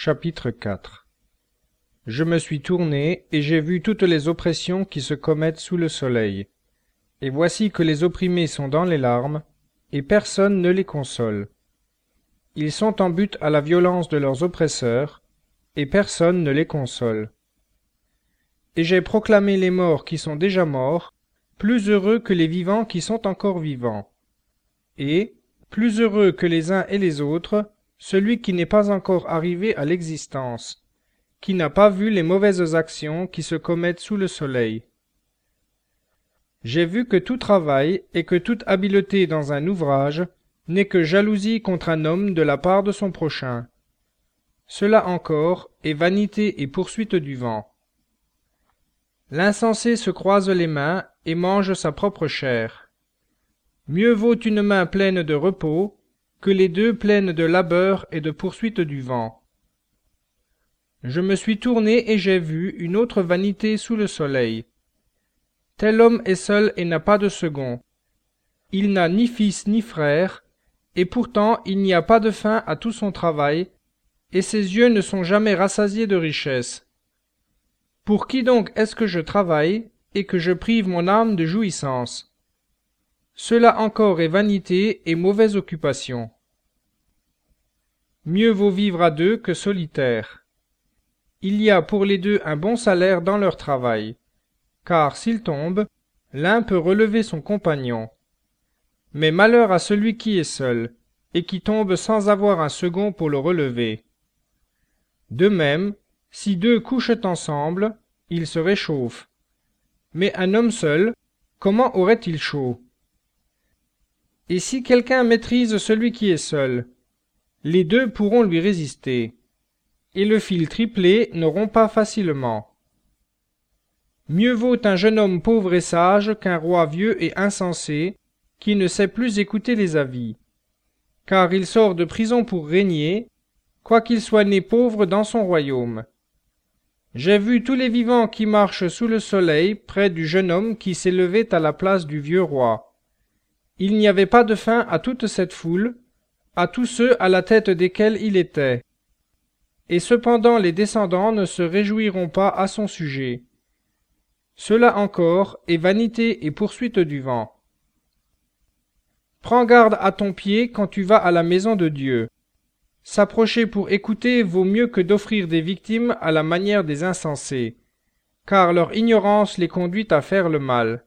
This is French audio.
Chapitre 4. Je me suis tourné, et j'ai vu toutes les oppressions qui se commettent sous le soleil. Et voici que les opprimés sont dans les larmes, et personne ne les console. Ils sont en butte à la violence de leurs oppresseurs, et personne ne les console. Et j'ai proclamé les morts qui sont déjà morts, plus heureux que les vivants qui sont encore vivants. Et, plus heureux que les uns et les autres, celui qui n'est pas encore arrivé à l'existence, qui n'a pas vu les mauvaises actions qui se commettent sous le soleil. J'ai vu que tout travail et que toute habileté dans un ouvrage n'est que jalousie contre un homme de la part de son prochain. Cela encore est vanité et poursuite du vent. L'insensé se croise les mains et mange sa propre chair. Mieux vaut une main pleine de repos que les deux pleines de labeur et de poursuite du vent. Je me suis tourné et j'ai vu une autre vanité sous le soleil. Tel homme est seul et n'a pas de second. Il n'a ni fils ni frère, et pourtant il n'y a pas de fin à tout son travail, et ses yeux ne sont jamais rassasiés de richesses. Pour qui donc est-ce que je travaille, et que je prive mon âme de jouissance? Cela encore est vanité et mauvaise occupation. Mieux vaut vivre à deux que solitaire. Il y a pour les deux un bon salaire dans leur travail, car s'ils tombent, l'un peut relever son compagnon. Mais malheur à celui qui est seul, et qui tombe sans avoir un second pour le relever. De même, si deux couchent ensemble, ils se réchauffent. Mais un homme seul, comment aurait-il chaud? Et si quelqu'un maîtrise celui qui est seul, les deux pourront lui résister, et le fil triplé ne rompt pas facilement. Mieux vaut un jeune homme pauvre et sage qu'un roi vieux et insensé, qui ne sait plus écouter les avis, car il sort de prison pour régner, quoiqu'il soit né pauvre dans son royaume. J'ai vu tous les vivants qui marchent sous le soleil près du jeune homme qui s'élevait à la place du vieux roi. Il n'y avait pas de fin à toute cette foule, à tous ceux à la tête desquels il était. Et cependant les descendants ne se réjouiront pas à son sujet. Cela encore est vanité et poursuite du vent. Prends garde à ton pied quand tu vas à la maison de Dieu. S'approcher pour écouter vaut mieux que d'offrir des victimes à la manière des insensés, car leur ignorance les conduit à faire le mal.